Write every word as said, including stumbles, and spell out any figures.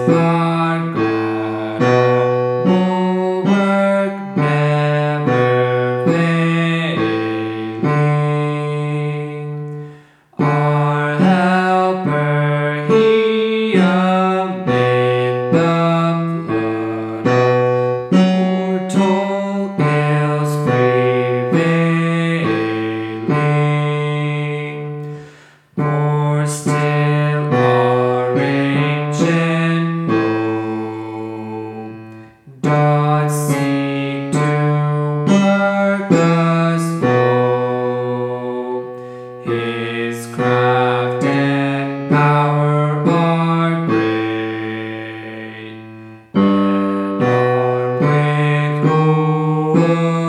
our God, all work never failing. Our helper, He amid the flood of mortal ills prevailing. For still our ancient Lord doth seek to work us whole. His craft and power are great, and armed with